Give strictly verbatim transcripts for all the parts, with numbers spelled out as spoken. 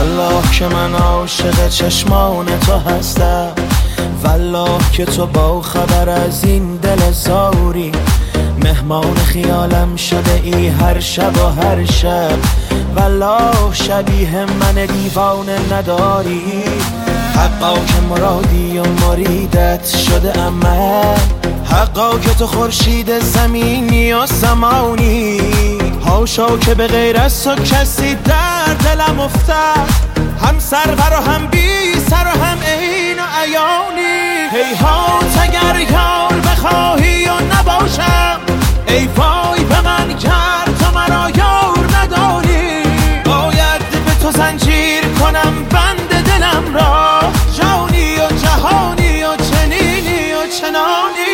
والله که من عاشق چشمان تو هستم، والله که تو با خبر از این دل زاری، مهمان خیالم شده ای هر شب و هر شب، والله شبیه من دیوانه نداری. حقا که مرادی و مریدت شده امن، حقا که تو خورشید زمینی و سمانی، هاشا که به غیر از تو کسی در دلم افتد، هم سرور و هم بی سر و هم عین و عیانی. هیهات اگر یار بخواهی و نباشم، ای وای به من گر تو مرا یار نداری، باید به تو زنجیر کنم بند دلم را، جانی و جهانی و چنینی و چنانی.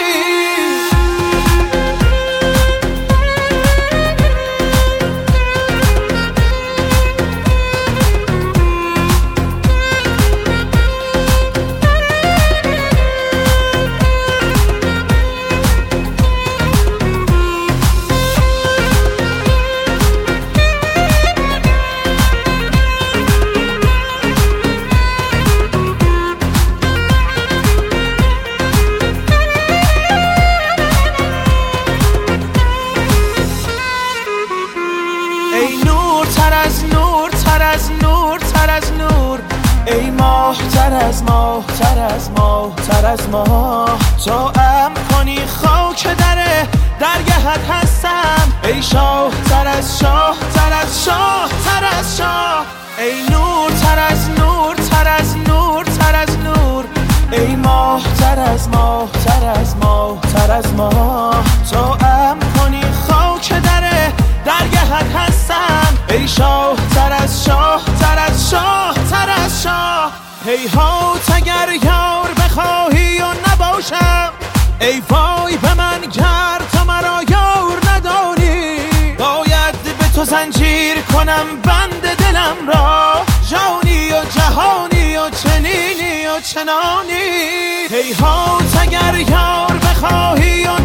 ای ماه تر از ماه تر از ماه تر از ماه، تو ام کنی خاک دره درگهت هستم، ای شاه تر از شاه تر از شاه تر از شاه، ای نور تر از نور تر از نور تر از نور، ای ماه تر از ماه تر از ماه تر از ماه، تو ام کنی خاک دره درگهت هستم، ای شاه تر از شاه تر از شاه تر از شاه. هیهات اگر یار بخواهی و نباشم، ای وای به من گر تو مرا یار نداری، باید به تو زنجیر کنم بند دلم را، جانی و جهانی و چنینی و چنانی. هیهات اگر یار بخواهی و